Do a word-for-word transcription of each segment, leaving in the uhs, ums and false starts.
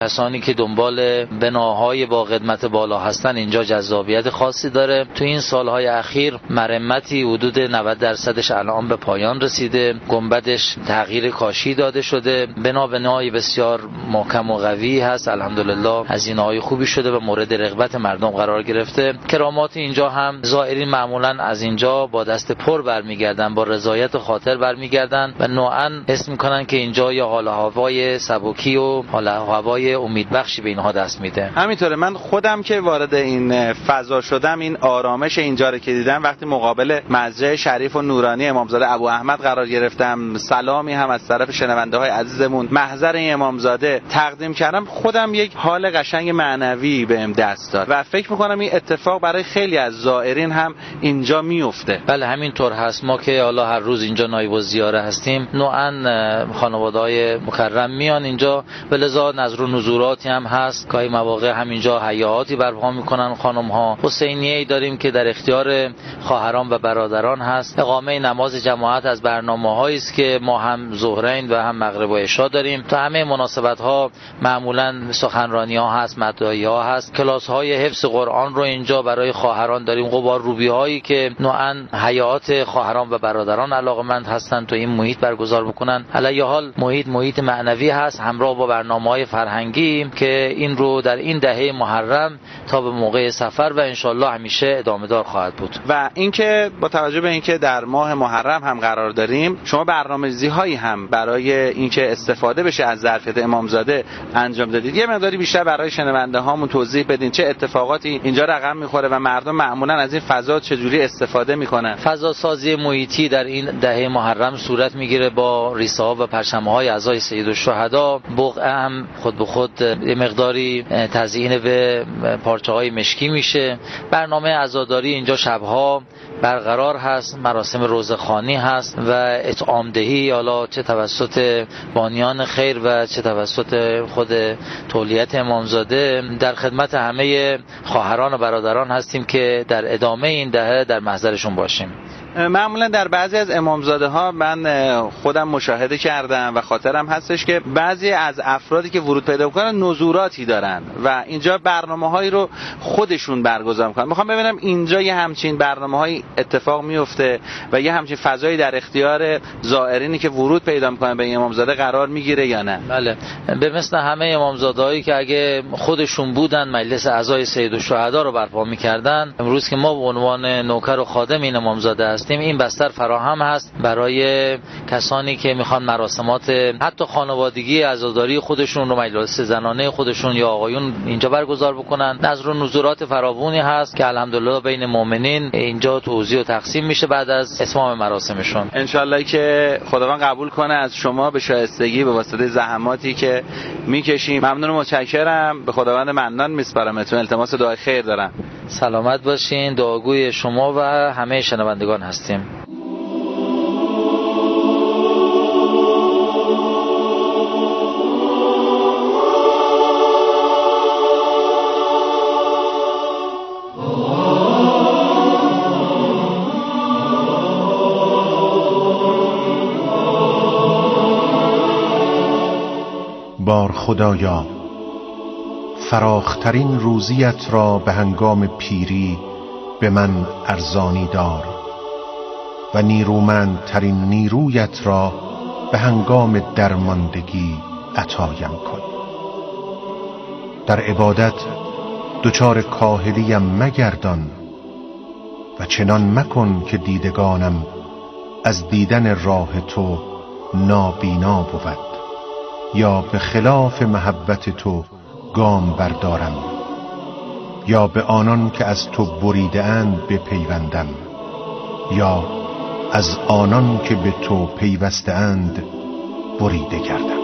کسانی که دنبال بناهای با قدمت بالا هستن اینجا جذابیت خاصی داره. تو این سالهای اخیر مرمتی حدود نود درصدش الان به پایان رسیده، گنبدش تغییر کاشی داده شده، بنا بنای بسیار محکم و قوی هست، الحمدلله هزینه‌های خوبی شده و مورد رغبت مردم قرار گرفته. کرامات اینجا هم زائرین معمولا از اینجا با دست پر برمیگردن، با رضایت خاطر برمیگردن و نوعاً حس میکنن که اینجا یا حال و هوای سبکی و حال و هوای امیدبخشی به اینها دست میده. همینطوره، من خودم که وارد این فضا شدم، این آرامش اینجا رو که دیدم وقتی مقابل مسجد شریف و نورانی امامزاده ابو احمد قرار گرفتم، سلامی هم از طرف شنونده های عزیزمون محضر این امامزاده تقدیم کردم، خودم یک حال قشنگ معنوی بهم دست داد و فکر میکنم این اتفاق برای خیلی از زائرین هم اینجا میفته. بله همینطور هست. ما که حالا هر روز اینجا نایب الزیاره هستیم، نوعاً خانواده‌های مکرم میان اینجا، ولذا نظر و نزوراتی هم هست. گاهی مواقع همینجا حیاتی برپا میکنن خانم‌ها. حسینیه‌ای داریم که در اختیار خواهران و برادران هست. اقامه نماز جماعت از برنامه‌هایی است که ما هم ظهرین و هم مغرب و عشا داریم. تا همه مناسبت‌ها معمولاً سخنرانی‌ها هست، مدعی‌ها هست. کلاس‌های حفظ قرآن رو اینجا برای خواهران داریم. غبار روبی‌هایی که نوعاً حیات خواهران و برادران علاقه‌مند هستن تو این محیط برگزار بکنن. علی حال محیط محیط معنوی هست، همراه با برنامه‌های فرهنگی که این رو در این دهه محرم تا به موقع سفر و انشالله همیشه ادامه دار خواهد بود. و اینکه با توجه به اینکه در ماه محرم هم قرار داریم، شما برنامه‌ریزی‌هایی هم برای اینکه استفاده بشه از ظرفیت امامزاده انجام دادید. یه مقداری بیشتر برای شنونده هامون توضیح بدین چه اتفاقاتی اینجا رقم میخوره و مردم معمولا از این فضا چجوری استفاده میکنن؟ فضا سازی محیطی در این دهه محرم صورت میگیره با ریسه‌ها و پرچم‌های اعضای سیدالشهدا. بقعه هم خود به خود یه مقداری تزیین به پارچه‌های مشکی میشه. برنامه عزاداری اینجا شبها برقرار هست، مراسم روزخوانی هست و اطعام دهی، حالا چه توسط بانیان خیر و چه توسط خود تولیت امامزاده. در خدمت همه خواهران و برادران هستیم که در ادامه این دهه در محضرشون باشیم. معمولا در بعضی از امامزاده ها من خودم مشاهده کردم و خاطرم هستش که بعضی از افرادی که ورود پیدا میکنن نزوراتی دارن و اینجا برنامه هایی رو خودشون برگزار میکنن. میخوام ببینم اینجا یه همچین برنامه هایی اتفاق میفته و یه همچین فضایی در اختیار زائرینی که ورود پیدا میکنن به امامزاده قرار میگیره یا نه؟ بله، به مثل همه امامزاده هایی که اگه خودشون بودن مجلس اعضای سیدالشهدا رو برپا میکردن، امروز که ما به عنوان نوکر و خادم این امامزاده این بستر فراهم هست برای کسانی که میخوان مراسمات حتی خانوادگی عزاداری خودشون رو، مجلس زنانه خودشون یا آقایون اینجا برگزار بکنن. نظر و نزورات فراوانی هست که الحمدلله بین مؤمنین اینجا توزیع و تقسیم میشه بعد از اتمام مراسمشون. انشالله که خداوند قبول کنه از شما به شایستگی به واسطه زحماتی که میکشیم. ممنون و متشکرم، به خداوند منان میسپارمتون. التماس دعای خیر دارم. سلامت باشین، دعاگوی شما و همه شنوندگان هستیم. بار خدایا، فراخترین روزیت را به هنگام پیری به من ارزانی دار و نیرومندترین نیرویت را به هنگام درماندگی عطایم کن. در عبادت دچار کاهلیم مگردان و چنان مکن که دیدگانم از دیدن راه تو نابینا بود یا به خلاف محبت تو گام بردارم یا به آنان که از تو بریده اند بپیوندم یا از آنان که به تو پیوسته اند بریده گردم.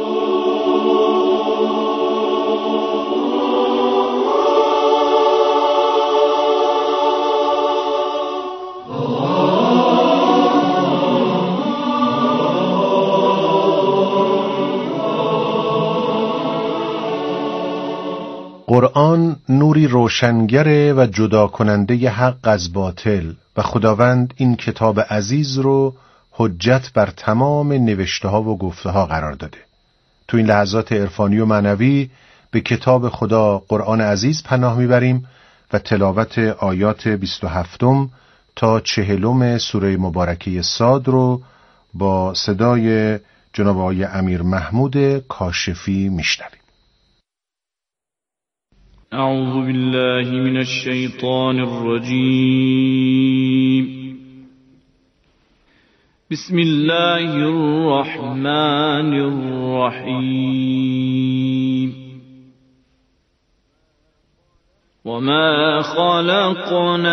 قرآن نوری روشنگره و جدا کننده ی حق از باطل و خداوند این کتاب عزیز رو حجت بر تمام نوشته ها و گفته ها قرار داده. تو این لحظات عرفانی و معنوی به کتاب خدا قرآن عزیز پناه میبریم و تلاوت آیات بیست و هفتم تا چهلم سوره مبارکه صاد رو با صدای جناب آقای امیر محمود کاشفی میشنویم. اعوذ بالله من الشیطان الرجیم. بسم الله الرحمن الرحیم. وما خلقنا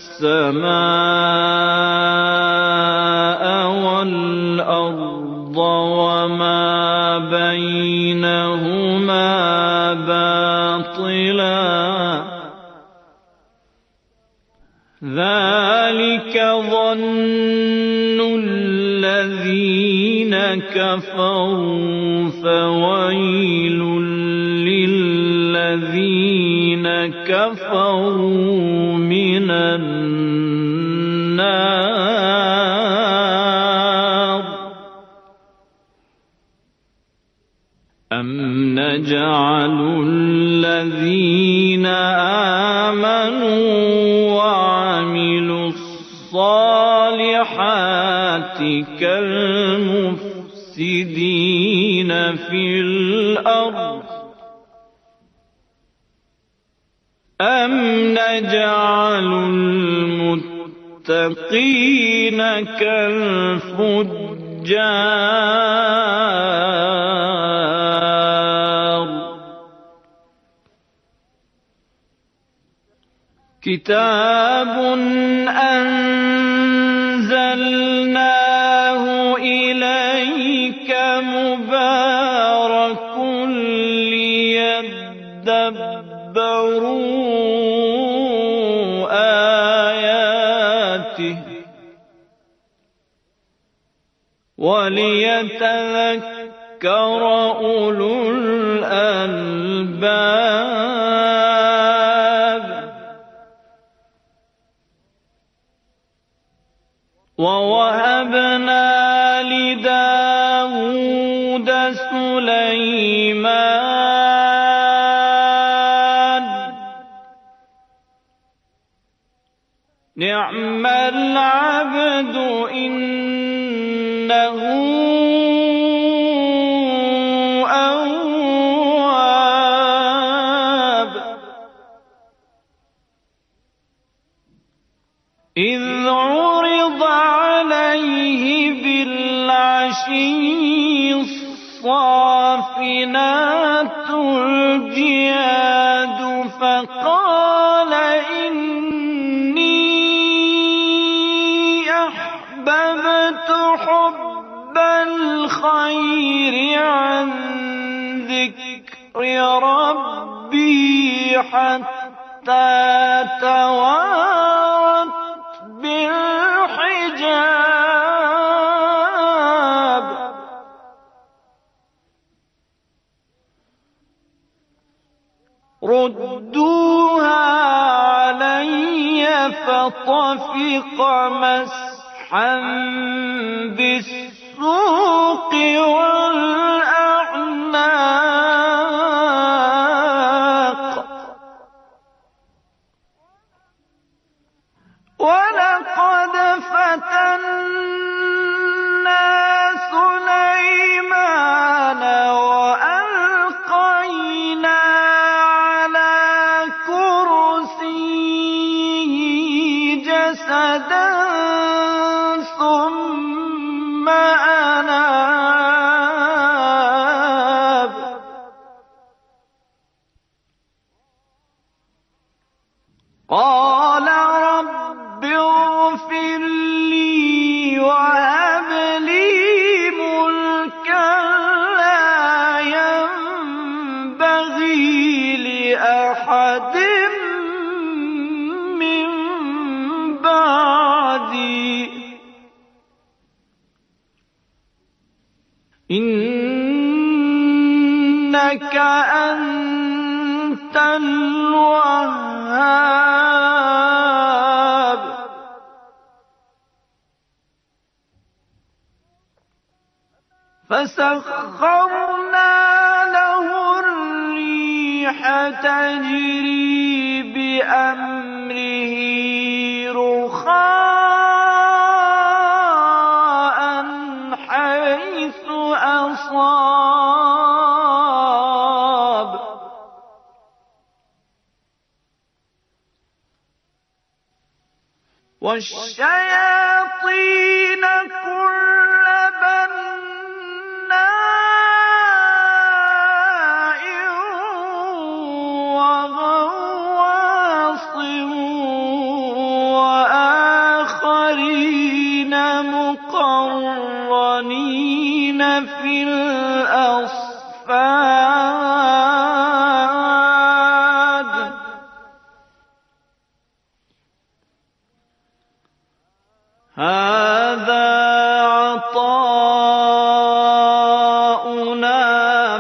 السماء والأرض وما بينهما باطلا ذلك ظن الذين كفروا فويل للذين كفروا من النار أم نجعل الذين آمنوا وعملوا الصالحات كالمفسدين في الأرض أم نجعل المتقين كالفجار كتاب أنزلناه إليك مبارك ليدبروا آياته وليتذكر أولو الألباب ووهبنا لداود سليمان نعم العبد إنه أواب إذ عرض عليه بالعشي الصافنات الجياد فقال إني أحببت حب الخير عن ذكر ربي حتى توارت بالحجاب ردوها علي فطفق مسحا بالسوق والأعناق ولقد فتنا سليمان وألقينا على كرسيه جسدا ثم أناب قال رب اغفر لي وهب لي ملكا لا ينبغي لأحد من بعدي إنك أنت الوهاب فسخرنا له الريح تجري بأمره رخاء حيث أصاب والشياطين كل بناء وغواص وآخرين مقرنين في الأصفاد هذا عطاؤنا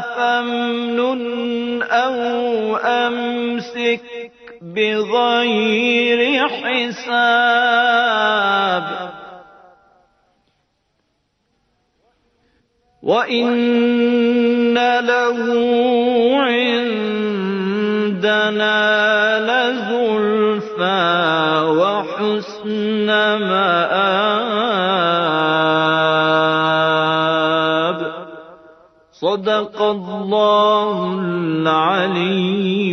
فامنن أو أمسك بغير حساب وإن له عندنا لزلفى وحسن مآب صدق الله العلي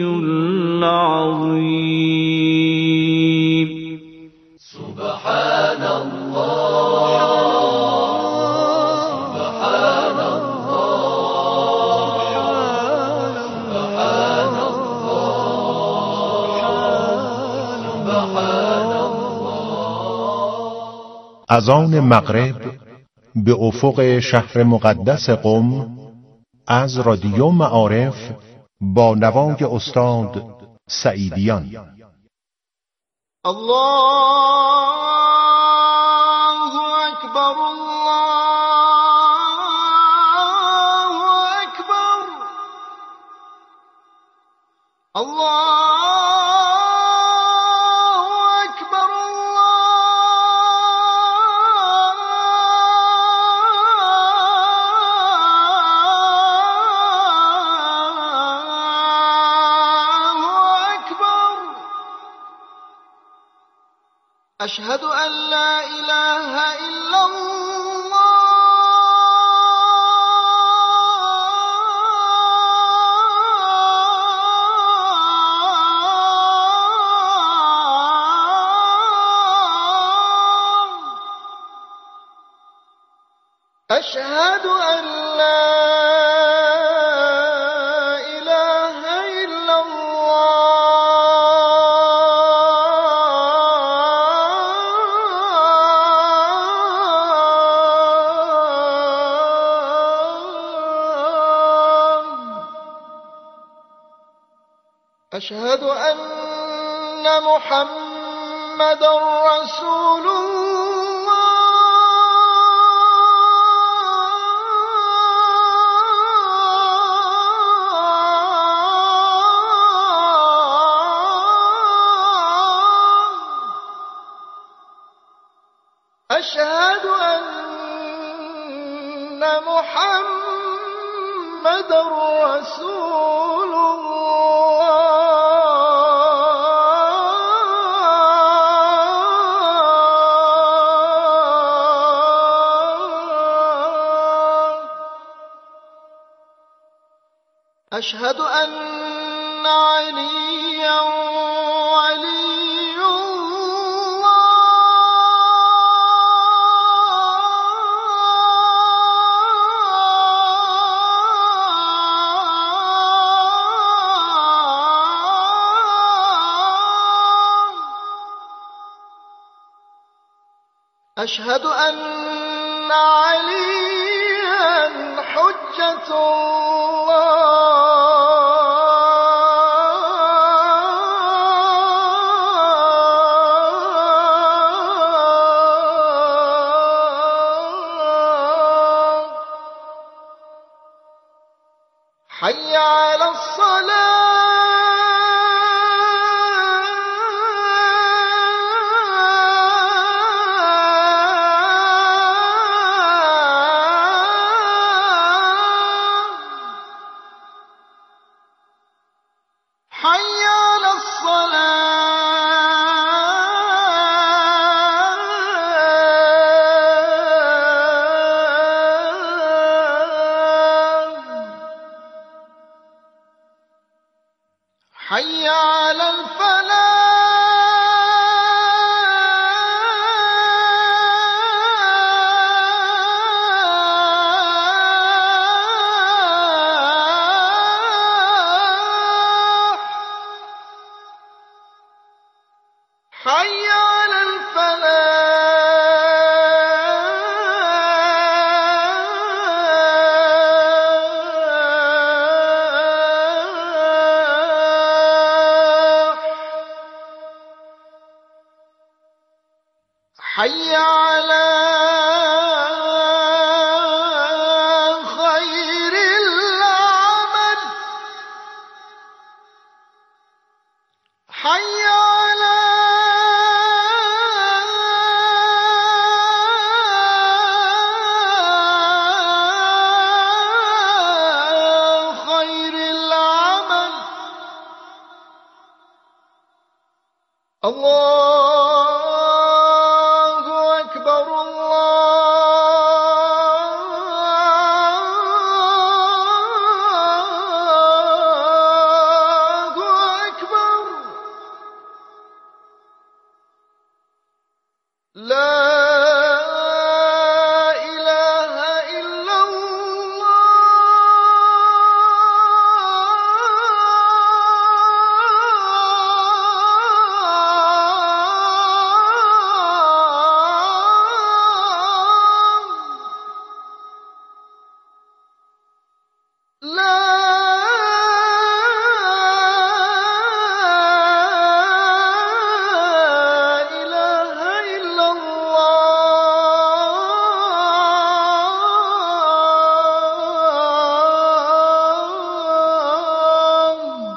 العظيم. سبحان الله سبحان الله سبحان الله. از آن مغرب به افق شهر مقدس قم از رادیو معارف با نوای استاد سعیدیان. الله اکبر الله اکبر الله أشهد أن لا إله إلا الله أشهد أن لا إله إلا أشهد أن محمد رسول الله أشهد أن محمد رسول أشهد أن عليا ولي الله أشهد أن عليا حجة حي على الصلاة حي على الصلاة حي على الفلاح حي على الفلاح حي على خير العمل حي على خير العمل الله أكبر الله أكبر لا إله إلا الله لا إله إلا الله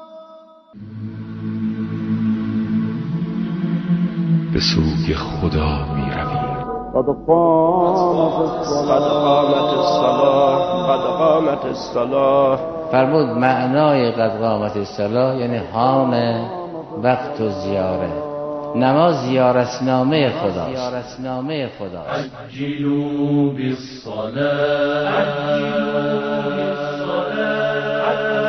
به سوی خدا می رویم. قد قامت الصلاة قد قامت الصلاة. فرمود معنای قد قامت الصلاة یعنی حان وقت و زیاره. نماز زیارتنامه خداست. زیارتنامه خداست. عجلوا بالصلاة عجلوا بالصلاة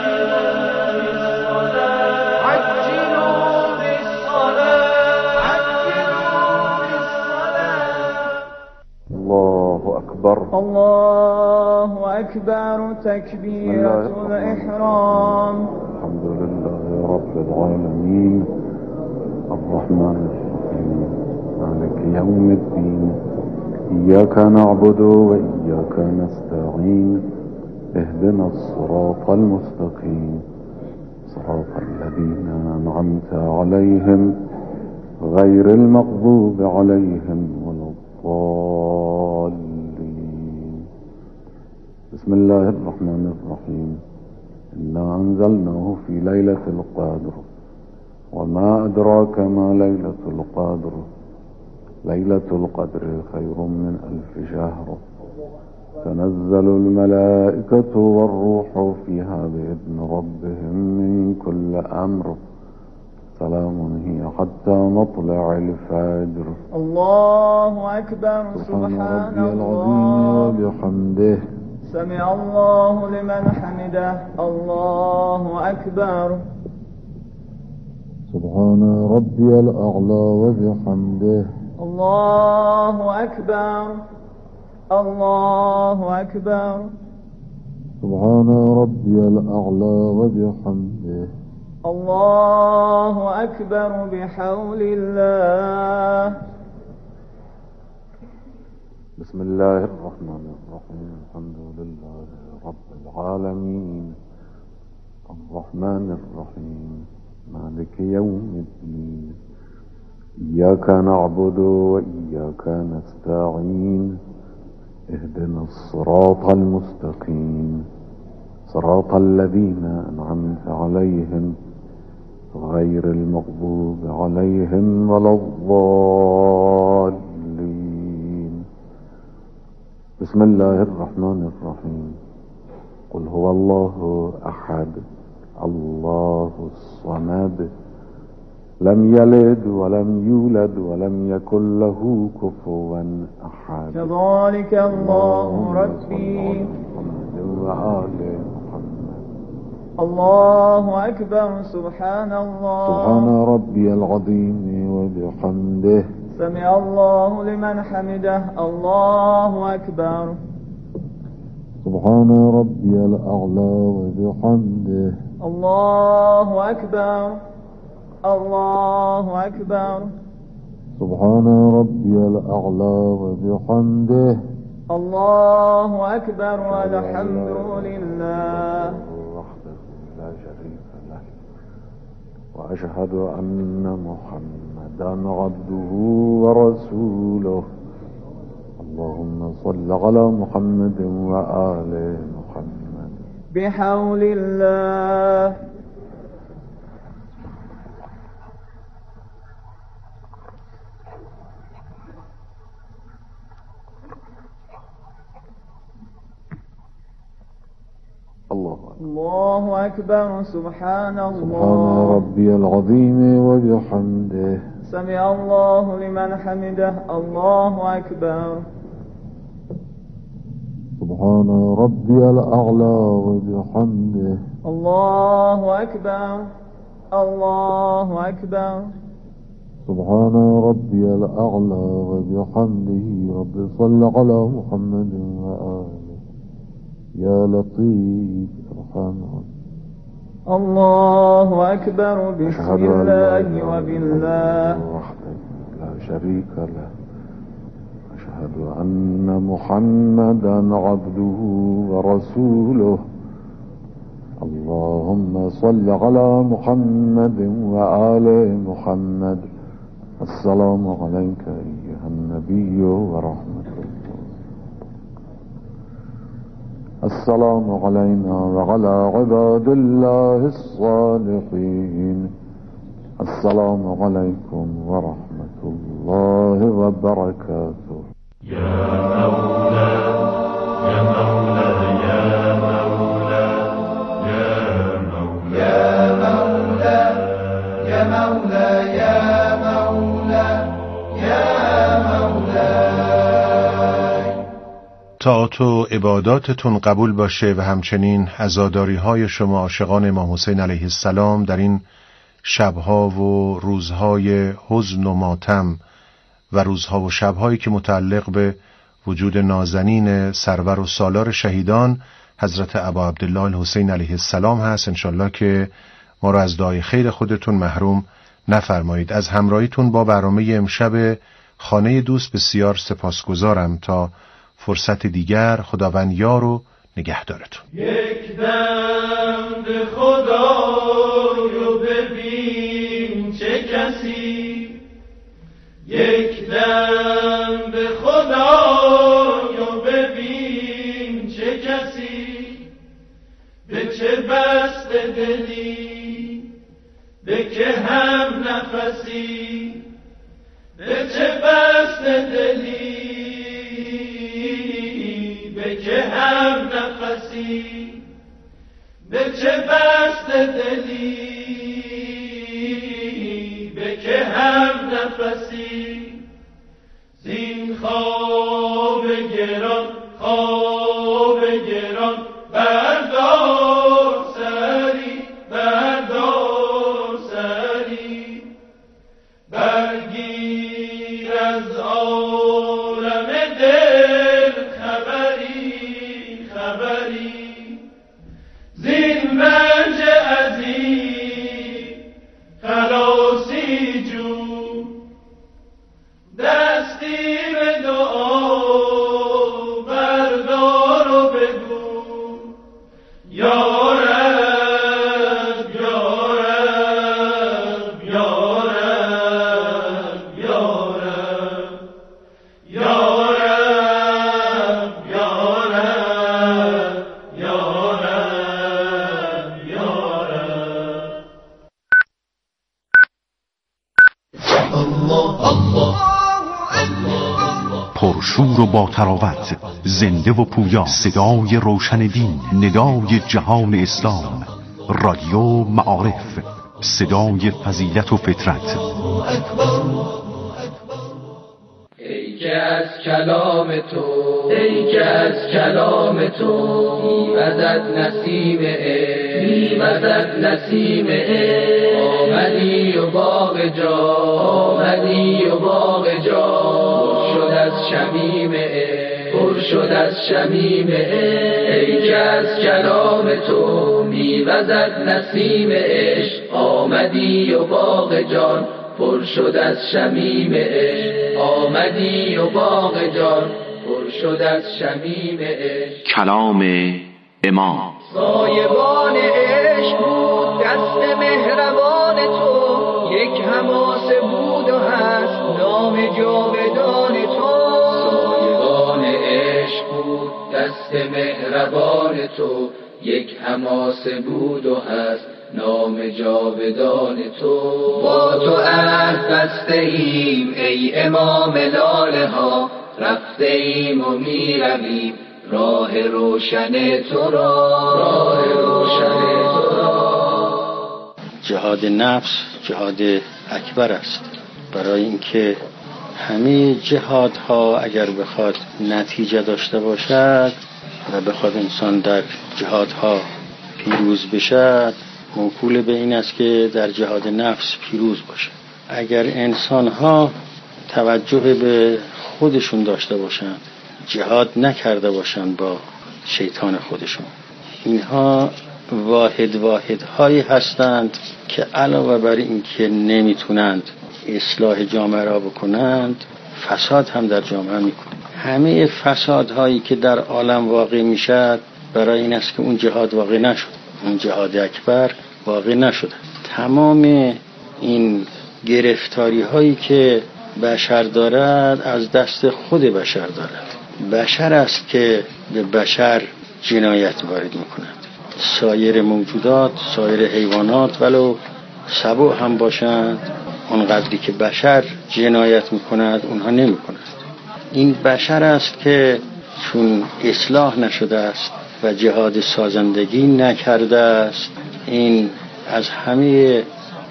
عجلوا بالصلاة عجلوا بالصلاة. الله أكبر. الله أكبر. تكبيرة الإحرام. الحمد لله رب العالمين الرحمن الرحيم مالك يوم الدين إياك نعبد وإياك نستعين اهدنا الصراط المستقيم صراط الذين أنعمت عليهم غير المغضوب عليهم ولا الضالين. بسم الله الرحمن الرحيم. إنا أنزلناه في ليلة القدر وما أدراك ما ليلة القدر ليلة القدر خير من ألف شهر تنزل الملائكة والروح فيها بإذن ربهم من كل أمر سلام هي حتى مطلع الفجر. الله أكبر. سبحان ربي العظيم الله وبحمده سمع الله لمن حمده. الله أكبر. سبحان ربي الأعلى وبحمده. الله أكبر. الله أكبر. سبحان ربي الأعلى وبحمده. الله أكبر بحول الله. بسم الله الرحمن الرحيم. الحمد لله رب العالمين الرحمن الرحيم مالك يوم الدين إياك نعبد وإياك نستعين اهدنا الصراط المستقيم صراط الذين أنعمت عليهم غير المغضوب عليهم ولا الضالين. بسم الله الرحمن الرحيم. قل هو الله أحد الله الصمد لم يلد ولم يولد ولم يكن له كفوا أحد. كذلك الله ربي. وآل محمد. الله أكبر. سبحان الله. سبحان ربي العظيم وبحمده. سمع الله لمن حمده. الله أكبر. سبحان ربي الأعلى وبحمده. الله أكبر. الله أكبر. سبحان ربي الأعلى وبحمده. الله أكبر والحمد لله. وحده لا شريك له. وأشهد أن محمدا عبده ورسوله. اللهم صل على محمد وآل محمد. بحول الله. الله أكبر. الله أكبر. سبحان الله. سبحان ربي العظيم وبحمده. سمع الله لمن حمده. الله أكبر. سبحان ربي الأعلى وبحمده. الله أكبر. الله أكبر. سبحان ربي الأعلى وبحمده. رب صل على محمد وآله. يا لطيف ارحمنا. الله أكبر. بسم الله وبالله. وحده لا شريك له. أشهد أن محمدا عبده ورسوله. اللهم صل على محمد وآل محمد. السلام عليك أيها النبي ورحمة الله. السلام علينا وعلى عباد الله الصالحين. السلام عليكم ورحمة الله وبركاته. يا مولا يا مولا يا مولا يا مولا يا مولا يا مولا يا مولا. طاعت و عباداتتون قبول باشه و همچنین عزاداری های شما عاشقان امام حسین علیه السلام در این شبها و روزهای حزن و ماتم و روزها و شبهایی که متعلق به وجود نازنین سرور و سالار شهیدان حضرت ابا عبدالله الحسین علیه السلام هست. انشالله که ما را از دعای خیر خودتون محروم نفرمایید. از همراهیتون با برنامه امشب خانه دوست بسیار سپاسگزارم. تا فرصت دیگر خداوند یار و نگهدارتون. یک دم به خدایو ببین چه کسی. یک دم به خدایو ببین چه کسی. به چه بست دلی به که هم نفسی. به چه بست دلی به که هم نفسی. به چه بست دلی به که هم نفسی. زین خواب گران خواب گران بردار سری بردار سری. برگیر از عالم دل خبری خبری. زین رنج عظیم خلاصی جو. دستی به دعا بردار و بگو. یا رب یا رب یا رب یا رب یا رب یا رب یا رب یا رب. الله الله پرشور و با تراوت، زنده و پویا، صدای روشن دین، ندای جهان اسلام، رادیو معارف. صدای فضیلت و فطرت. ای که از کلام تو ای که از کلام تو میوزد نسیم عشق میوزد نسیم عشق آمدی و باغ جا آمدی و باغ جا پر شد از شمیم عشق پر شد از شمیم عشق ای که از کلام تو میوزد نسیم عشق آمدی و باغ جان پر شد از شمیم عشق آمدی و باغ جان پر شد از شمیم عشق. کلام امام. سایبان عشق بود دست مهربان تو، یک حماسه بود و هست نام جاودان تو. سایبان عشق بود دست مهربان تو، یک حماسه بود و هست نام جاودان تو. با تو عهد بسته ایم ای امام لاله ها، رفته ایم و می رویم راه روشن تو را، راه روشن تو را. جهاد نفس جهاد اکبر است، برای اینکه همه جهادها اگر بخواد نتیجه داشته باشد و بخواد انسان در جهادها پیروز بشد، موکول به این است که در جهاد نفس پیروز باشه. اگر انسان‌ها توجه به خودشون داشته باشند، جهاد نکرده باشند با شیطان خودشون، اینها واحد واحدهایی هستند که علاوه بر این که نمیتونند اصلاح جامعه را بکنند، فساد هم در جامعه میکنند. همه فسادهایی که در عالم واقع میشد برای این است که اون جهاد واقع نشد، اون جهاد اکبر واقع نشد. تمام این گرفتاری هایی که بشر دارد از دست خود بشر دارد. بشر است که به بشر جنایت وارد میکند. سایر موجودات، سایر حیوانات ولو سبوع هم باشند، اونقدری که بشر جنایت میکند اونها نمیکنند. این بشر است که چون اصلاح نشده است و جهاد سازندگی نکرده است، این از همه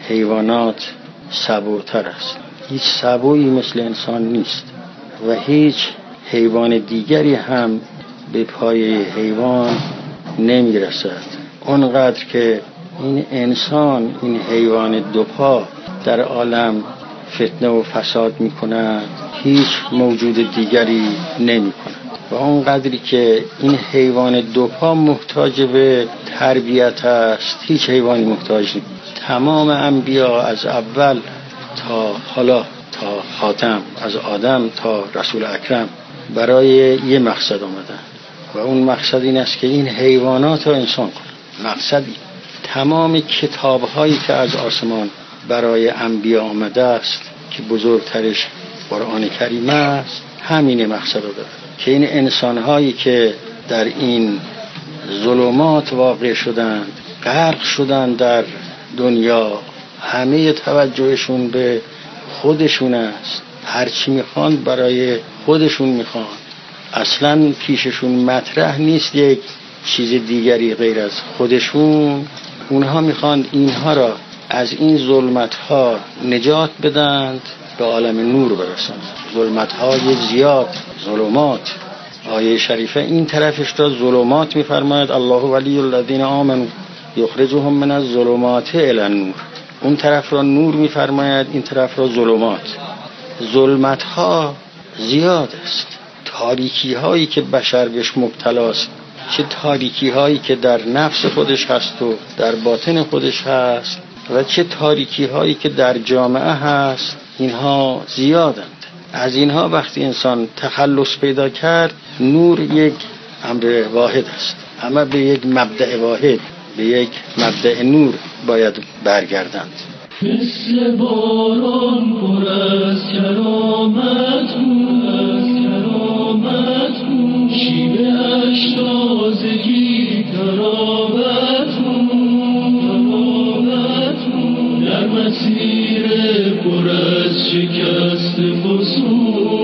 حیوانات سبوع‌تر است. هیچ سبوعی مثل انسان نیست و هیچ حیوان دیگری هم به پای حیوان نمی رسد. اونقدر که این انسان، این حیوان دوپا در عالم فتنه و فساد می کند، هیچ موجود دیگری نمی کند. و اونقدری که این حیوان دوپا محتاج به تربیت است، هیچ حیوانی محتاج نیست. تمام انبیا از اول تا حالا تا خاتم، از آدم تا رسول اکرم، برای یه مقصد آمدن و اون مقصد این است که این حیوانات رو انسان کنه. مقصدی تمام کتاب‌هایی که از آسمان برای انبیا آمده است که بزرگترش قرآن کریم است، همین مقصد رو داره که این انسان‌هایی که در این ظلمات واقع شدند، غرق شدند در دنیا، همه توجهشون به خودشون است، هرچی میخوان برای خودشون میخوان، اصلا پیششون مطرح نیست یک چیز دیگری غیر از خودشون. اونها میخوان اینها را از این ظلمت‌ها نجات بدند، به عالم نور برسند. ظلمت‌های زیاد، ظلمات. آیه شریفه این طرفش را ظلمات میفرماید، الله ولی الذین آمنوا یخرجهم من الظلمات الی النور. اون طرف را نور میفرماید، این طرف را ظلمات. ظلمت ها زیاد است، تاریکی هایی که بشر بهش مبتلاست، چه تاریکی هایی که در نفس خودش هست و در باطن خودش هست و چه تاریکی هایی که در جامعه هست، اینها زیادند. از اینها وقتی انسان تخلص پیدا کرد، نور یک امر واحد است، اما به یک مبدأ واحد، به یک مبدأ نور باید برگردند. مثل باران پر از کرامت بود، از کرامت بود، شیوه اش تازگی ترابت بود، ترابت بود، در مسیر پر از شکست فسون